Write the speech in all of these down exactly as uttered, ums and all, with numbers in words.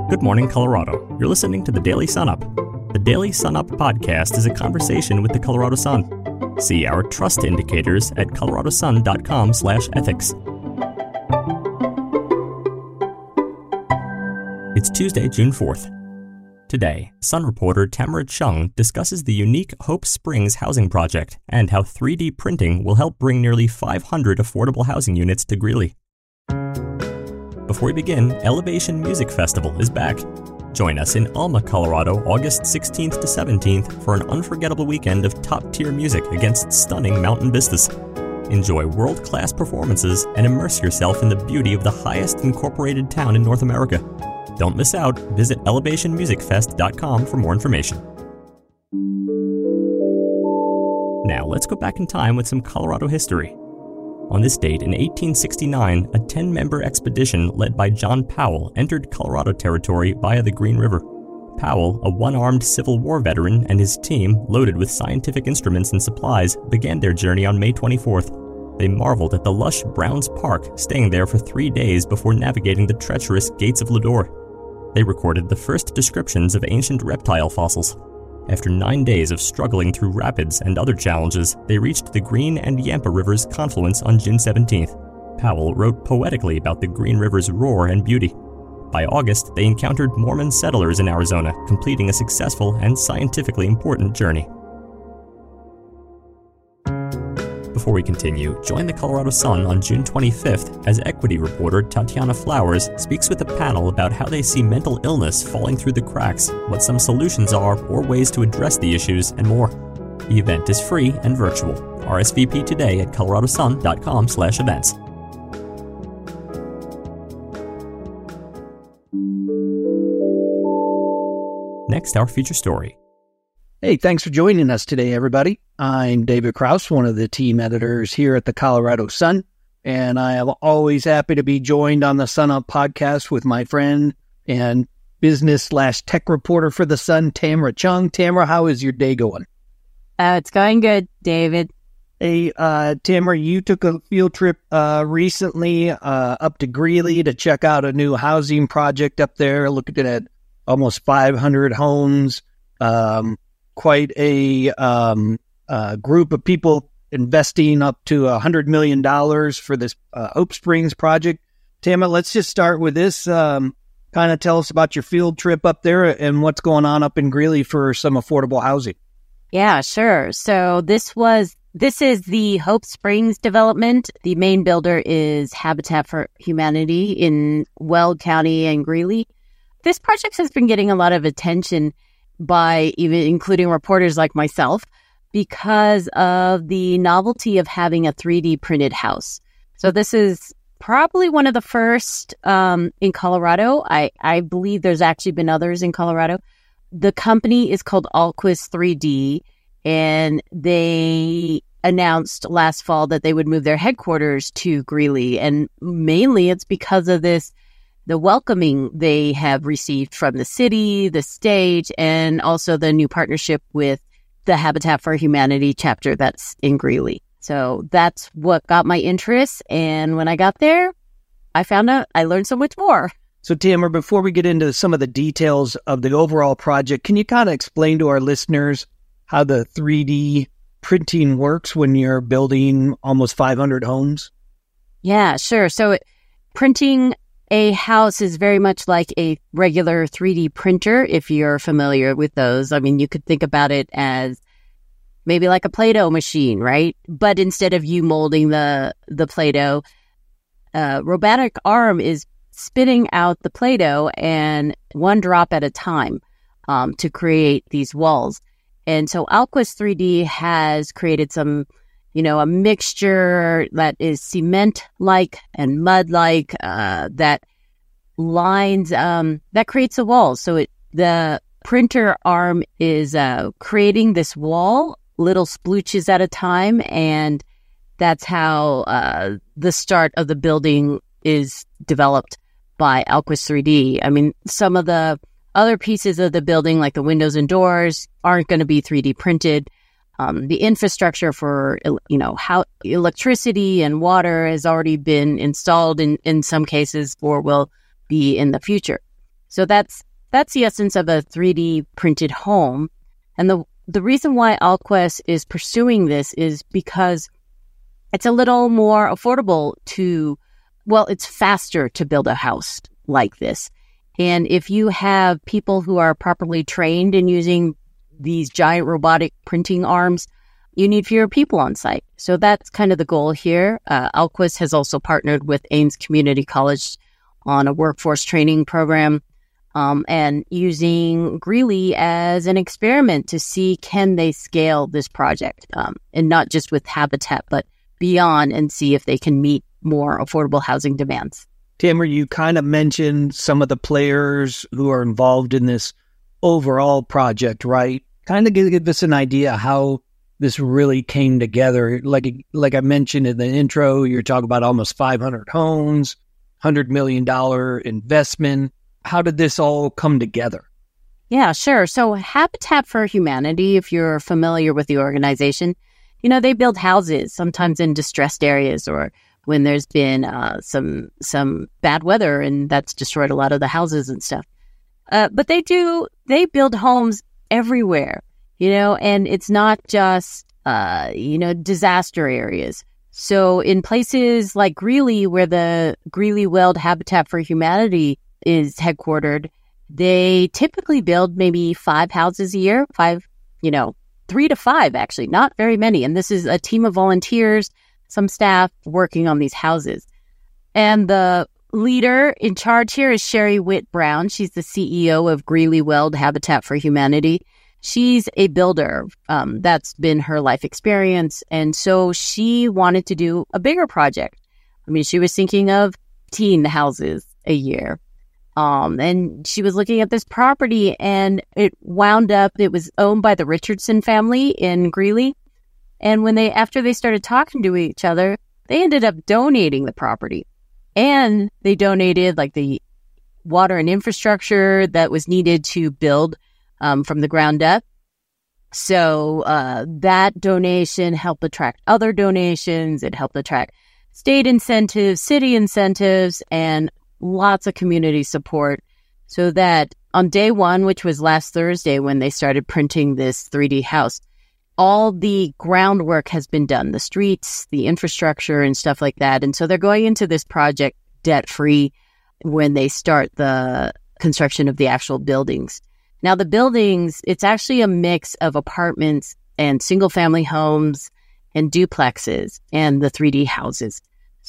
Good morning, Colorado. You're listening to the Daily Sun Up. The Daily Sun Up podcast is a conversation with the Colorado Sun. See our trust indicators at coloradosun.com slash ethics. It's Tuesday, June fourth. Today, Sun reporter Tamara Chung discusses the unique Hope Springs housing project and how three D printing will help bring nearly five hundred affordable housing units to Greeley. Before we begin, Elevation Music Festival is back. Join us in Alma, Colorado, August sixteenth to seventeenth for an unforgettable weekend of top-tier music against stunning mountain vistas. Enjoy world-class performances and immerse yourself in the beauty of the highest incorporated town in North America. Don't miss out. Visit elevation music fest dot com for more information. Now, let's go back in time with some Colorado history. On this date in eighteen sixty-nine, a ten-member expedition led by John Powell entered Colorado territory via the Green River. Powell, a one-armed Civil War veteran, and his team, loaded with scientific instruments and supplies, began their journey on May twenty-fourth. They marveled at the lush Browns Park, staying there for three days before navigating the treacherous Gates of Lodore. They recorded the first descriptions of ancient reptile fossils. After nine days of struggling through rapids and other challenges, they reached the Green and Yampa Rivers confluence on June seventeenth. Powell wrote poetically about the Green River's roar and beauty. By August, they encountered Mormon settlers in Arizona, completing a successful and scientifically important journey. Before we continue, join the Colorado Sun on June twenty-fifth as equity reporter Tatiana Flowers speaks with a panel about how they see mental illness falling through the cracks, what some solutions are or ways to address the issues, and more. The event is free and virtual. R S V P today at coloradosun.com slash events. Next, our feature story. Hey, thanks for joining us today, everybody. I'm David Kraus, one of the team editors here at the Colorado Sun, and I am always happy to be joined on the Sun Up podcast with my friend and business slash tech reporter for the Sun, Tamara Chung. Tamara, how is your day going? Uh, it's going good, David. Hey, uh, Tamara, you took a field trip uh, recently uh, up to Greeley to check out a new housing project up there, looking at almost five hundred homes. Um, quite a um, uh, group of people investing up to one hundred million dollars for this uh, Hope Springs project. Tamara, let's just start with this. Um, kind of tell us about your field trip up there and what's going on up in Greeley for some affordable housing. Yeah, sure. So this was this is the Hope Springs development. The main builder is Habitat for Humanity in Weld County and Greeley. This project has been getting a lot of attention by even including reporters like myself because of the novelty of having a three D printed house. So this is probably one of the first um, in Colorado. I, I believe there's actually been others in Colorado. The company is called Alquist three D, and they announced last fall that they would move their headquarters to Greeley. And mainly it's because of this the welcoming they have received from the city, the state, and also the new partnership with the Habitat for Humanity chapter that's in Greeley. So that's what got my interest. And when I got there, I found out I learned so much more. So, Tamara, before we get into some of the details of the overall project, can you kind of explain to our listeners how the three D printing works when you're building almost five hundred homes? Yeah, sure. So it, printing a house is very much like a regular three D printer, if you're familiar with those. I mean, you could think about it as maybe like a Play-Doh machine, right? But instead of you molding the, the Play-Doh, a robotic arm is spitting out the Play-Doh and one drop at a time um, to create these walls. And so Alquist three D has created some you know, a mixture that is cement-like and mud-like uh, that lines, um, that creates a wall. So it, the printer arm is uh, creating this wall, little splooches at a time, and that's how uh, the start of the building is developed by Alquist three D. I mean, some of the other pieces of the building, like the windows and doors, aren't going to be three D printed. Um, the infrastructure for, you know, how electricity and water has already been installed in, in some cases or will be in the future. So that's that's the essence of a three D printed home. And the the reason why Alquest is pursuing this is because it's a little more affordable to, well, it's faster to build a house like this. And if you have people who are properly trained in using these giant robotic printing arms, you need fewer people on site. So that's kind of the goal here. Uh, Alquest has also partnered with Ames Community College on a workforce training program um, and using Greeley as an experiment to see can they scale this project um, and not just with Habitat, but beyond, and see if they can meet more affordable housing demands. Tamara, you kind of mentioned some of the players who are involved in this overall project, right? Kind of give, give us an idea how this really came together. Like like I mentioned in the intro, you're talking about almost five hundred homes, one hundred million dollars investment. How did this all come together? Yeah, sure. So Habitat for Humanity, if you're familiar with the organization, you know, they build houses sometimes in distressed areas or when there's been uh, some some bad weather and that's destroyed a lot of the houses and stuff. Uh, but they do, they build homes everywhere, you know, and it's not just, uh, you know, disaster areas. So in places like Greeley, where the Greeley Weld Habitat for Humanity is headquartered, they typically build maybe five houses a year, five, you know, three to five, actually, not very many. And this is a team of volunteers, some staff working on these houses. And the leader in charge here is Sherry Witt Brown. She's the C E O of Greeley Weld Habitat for Humanity. She's a builder. Um, that's been her life experience. And so she wanted to do a bigger project. I mean, she was thinking of teen houses a year. Um, and she was looking at this property and it wound up, it was owned by the Richardson family in Greeley. And when they, after they started talking to each other, they ended up donating the property. And they donated like the water and infrastructure that was needed to build um, from the ground up. So uh, that donation helped attract other donations. It helped attract state incentives, city incentives, and lots of community support. So that on day one, which was last Thursday when they started printing this three D house, all the groundwork has been done, the streets, the infrastructure and stuff like that. And so they're going into this project debt-free when they start the construction of the actual buildings. Now, the buildings, it's actually a mix of apartments and single-family homes and duplexes and the three D houses.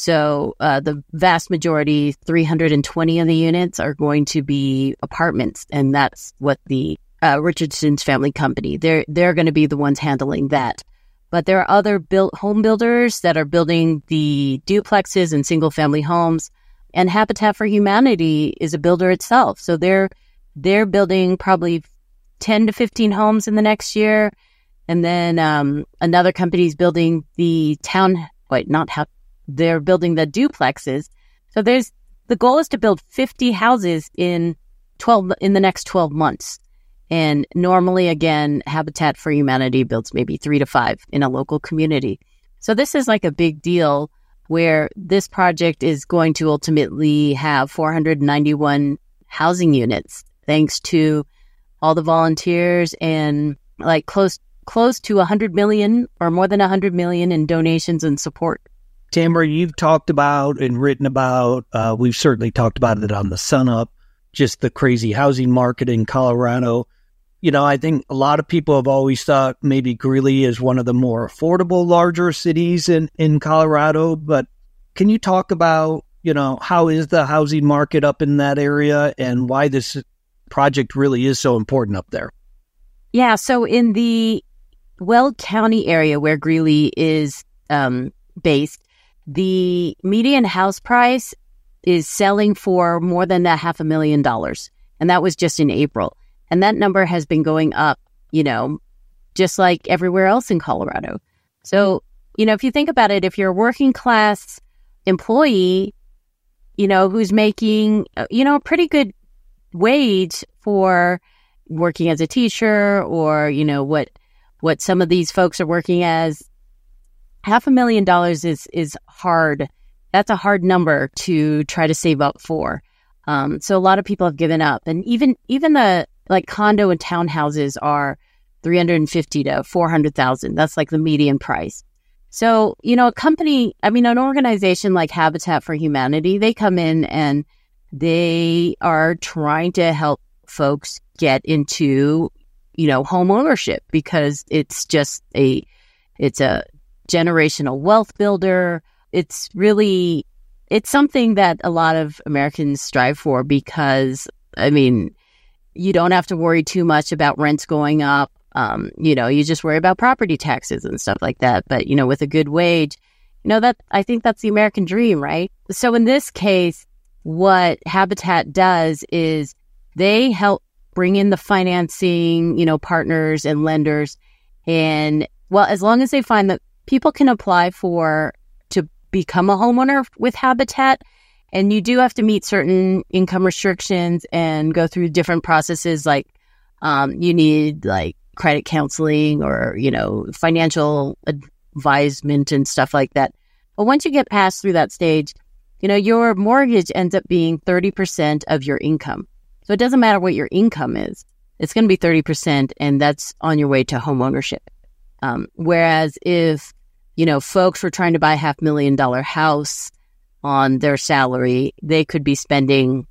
So uh, the vast majority, three hundred twenty of the units, are going to be apartments, and that's what the uh, Richardson's family company, they're they're going to be the ones handling that. But there are other built home builders that are building the duplexes and single-family homes, and Habitat for Humanity is a builder itself. So they're they're building probably ten to fifteen homes in the next year, and then um, another company is building the town. Wait, not how they're building the duplexes. So there's the goal is to build fifty houses in twelve in the next twelve months. And normally, again, Habitat for Humanity builds maybe three to five in a local community. So this is like a big deal where this project is going to ultimately have four hundred ninety-one housing units, thanks to all the volunteers and like close close to one hundred million or more than one hundred million in donations and support. Tamara, you've talked about and written about, uh, we've certainly talked about it on the Sun Up, just the crazy housing market in Colorado. You know, I think a lot of people have always thought maybe Greeley is one of the more affordable, larger cities in, in Colorado. But can you talk about, you know, how is the housing market up in that area and why this project really is so important up there? Yeah, so in the Weld County area where Greeley is um, based, the median house price is selling for more than a half a million dollars. And that was just in April. And that number has been going up, you know, just like everywhere else in Colorado. So, you know, if you think about it, if you're a working class employee, you know, who's making, you know, a pretty good wage for working as a teacher or, you know, what what some of these folks are working as, half a million dollars is is hard. That's a hard number to try to save up for. Um, so a lot of people have given up. And even even the like condo and townhouses are three hundred fifty to four hundred thousand. That's like the median price. So, you know, a company, I mean, an organization like Habitat for Humanity, they come in and they are trying to help folks get into, you know, home ownership because it's just a, it's a generational wealth builder. It's really, it's something that a lot of Americans strive for because, I mean, you don't have to worry too much about rents going up. Um, you know, you just worry about property taxes and stuff like that. But, you know, with a good wage, you know, that I think that's the American dream, right? So in this case, what Habitat does is they help bring in the financing, you know, partners and lenders. And well, as long as they find that people can apply for to become a homeowner with Habitat, and you do have to meet certain income restrictions and go through different processes, like um, you need like credit counseling or, you know, financial advisement and stuff like that. But once you get past through that stage, you know, your mortgage ends up being thirty percent of your income. So it doesn't matter what your income is. It's going to be thirty percent, and that's on your way to home ownership. Um, whereas if, you know, folks were trying to buy a half million dollar house on their salary, they could be spending,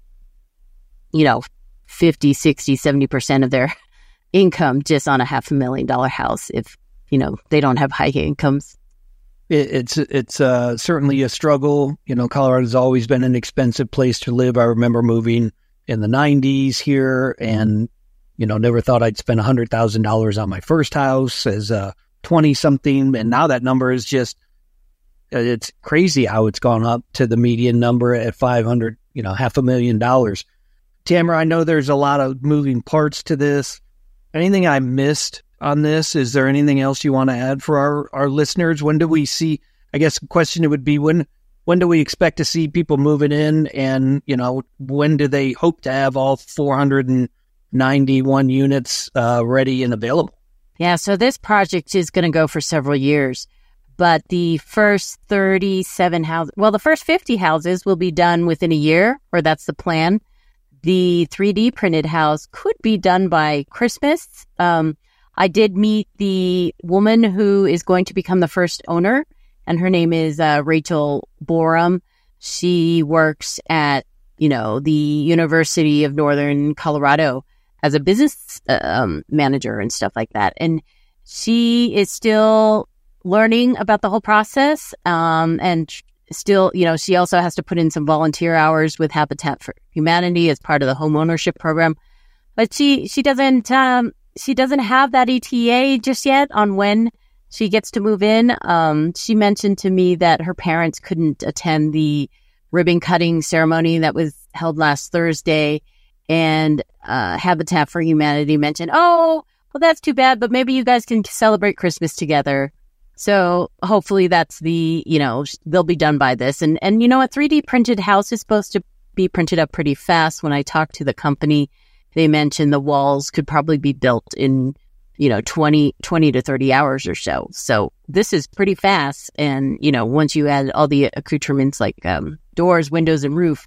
you know, fifty, sixty, seventy percent of their income just on a half a million dollar house if, you know, they don't have high incomes. It, it's it's uh, certainly a struggle. You know, Colorado's always been an expensive place to live. I remember moving in the nineties here and, you know, never thought I'd spend one hundred thousand dollars on my first house as a twenty-something. And now that number is just, it's crazy how it's gone up to the median number at five hundred, you know, half a million dollars. Tamara, I know there's a lot of moving parts to this. Anything I missed on this? Is there anything else you want to add for our, our listeners? When do we see, I guess the question would be, when when do we expect to see people moving in? And, you know, when do they hope to have all four hundred ninety-one units uh, ready and available? Yeah, so this project is going to go for several years. But the first thirty-seven houses, well, the first fifty houses will be done within a year, or that's the plan. The three D printed house could be done by Christmas. Um, I did meet the woman who is going to become the first owner, and her name is uh, Rachel Borum. She works at, you know, the University of Northern Colorado as a business uh, um, manager and stuff like that. And she is still learning about the whole process, um, and still, you know, she also has to put in some volunteer hours with Habitat for Humanity as part of the home ownership program. But she she doesn't um, she doesn't have that E T A just yet on when she gets to move in. Um, she mentioned to me that her parents couldn't attend the ribbon cutting ceremony that was held last Thursday, and uh, Habitat for Humanity mentioned, "Oh, well, that's too bad, but maybe you guys can celebrate Christmas together." So hopefully that's the, you know, they'll be done by this. And, and you know, a three D printed house is supposed to be printed up pretty fast. When I talked to the company, they mentioned the walls could probably be built in, you know, twenty, twenty to thirty hours or so. So this is pretty fast. And, you know, once you add all the accoutrements like um, doors, windows, and roof,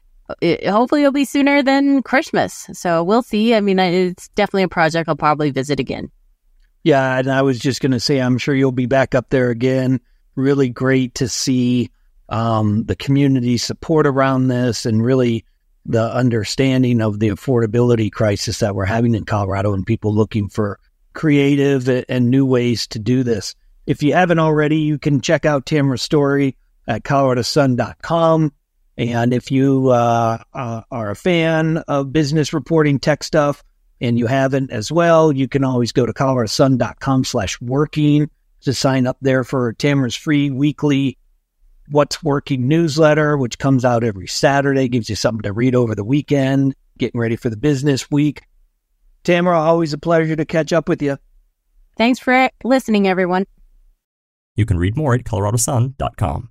it, hopefully it'll be sooner than Christmas. So we'll see. I mean, it's definitely a project I'll probably visit again. Yeah, and I was just going to say, I'm sure you'll be back up there again. Really great to see um, the community support around this and really the understanding of the affordability crisis that we're having in Colorado and people looking for creative and new ways to do this. If you haven't already, you can check out Tamara's story at colorado sun dot com. And if you uh, uh, are a fan of business reporting tech stuff, and you haven't as well, you can always go to colorado sun dot com slash working to sign up there for Tamara's free weekly What's Working newsletter, which comes out every Saturday, gives you something to read over the weekend, getting ready for the business week. Tamara, always a pleasure to catch up with you. Thanks for listening, everyone. You can read more at colorado sun dot com.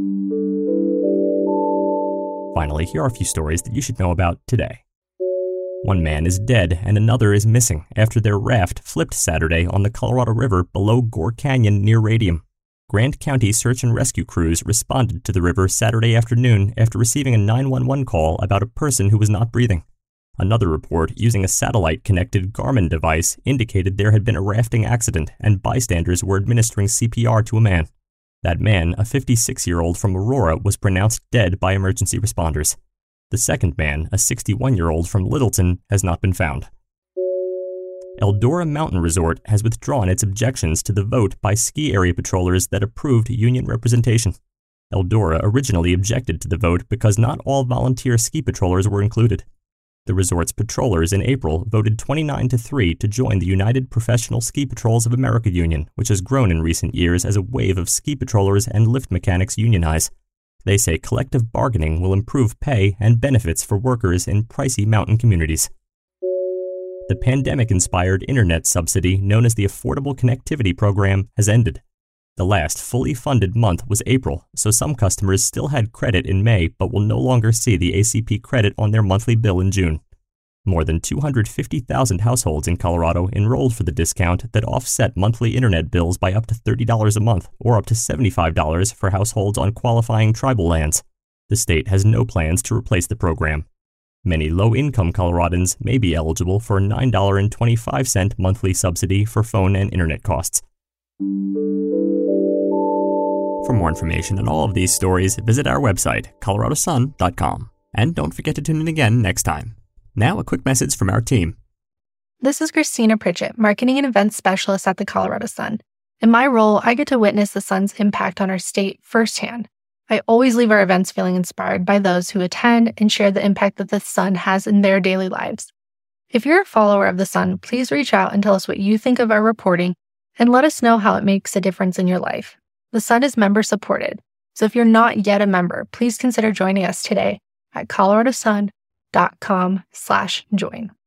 Finally, here are a few stories that you should know about today. One man is dead and another is missing after their raft flipped Saturday on the Colorado River below Gore Canyon near Radium. Grant County search and rescue crews responded to the river Saturday afternoon after receiving a nine one one call about a person who was not breathing. Another report using a satellite-connected Garmin device indicated there had been a rafting accident and bystanders were administering C P R to a man. That man, a fifty-six-year-old from Aurora, was pronounced dead by emergency responders. The second man, a sixty-one-year-old from Littleton, has not been found. Eldora Mountain Resort has withdrawn its objections to the vote by ski area patrollers that approved union representation. Eldora originally objected to the vote because not all volunteer ski patrollers were included. The resort's patrollers in April voted twenty-nine to three to join the United Professional Ski Patrols of America union, which has grown in recent years as a wave of ski patrollers and lift mechanics unionize. They say collective bargaining will improve pay and benefits for workers in pricey mountain communities. The pandemic-inspired internet subsidy known as the Affordable Connectivity Program has ended. The last fully funded month was April, so some customers still had credit in May but will no longer see the A C P credit on their monthly bill in June. More than two hundred fifty thousand households in Colorado enrolled for the discount that offset monthly internet bills by up to thirty dollars a month or up to seventy-five dollars for households on qualifying tribal lands. The state has no plans to replace the program. Many low-income Coloradans may be eligible for a nine dollars and twenty-five cents monthly subsidy for phone and internet costs. For more information on all of these stories, visit our website, colorado sun dot com. And don't forget to tune in again next time. Now, a quick message from our team. This is Christina Pritchett, Marketing and Events Specialist at the Colorado Sun. In my role, I get to witness the Sun's impact on our state firsthand. I always leave our events feeling inspired by those who attend and share the impact that the Sun has in their daily lives. If you're a follower of the Sun, please reach out and tell us what you think of our reporting and let us know how it makes a difference in your life. The Sun is member supported, so if you're not yet a member, please consider joining us today at colorado sun dot com slash join.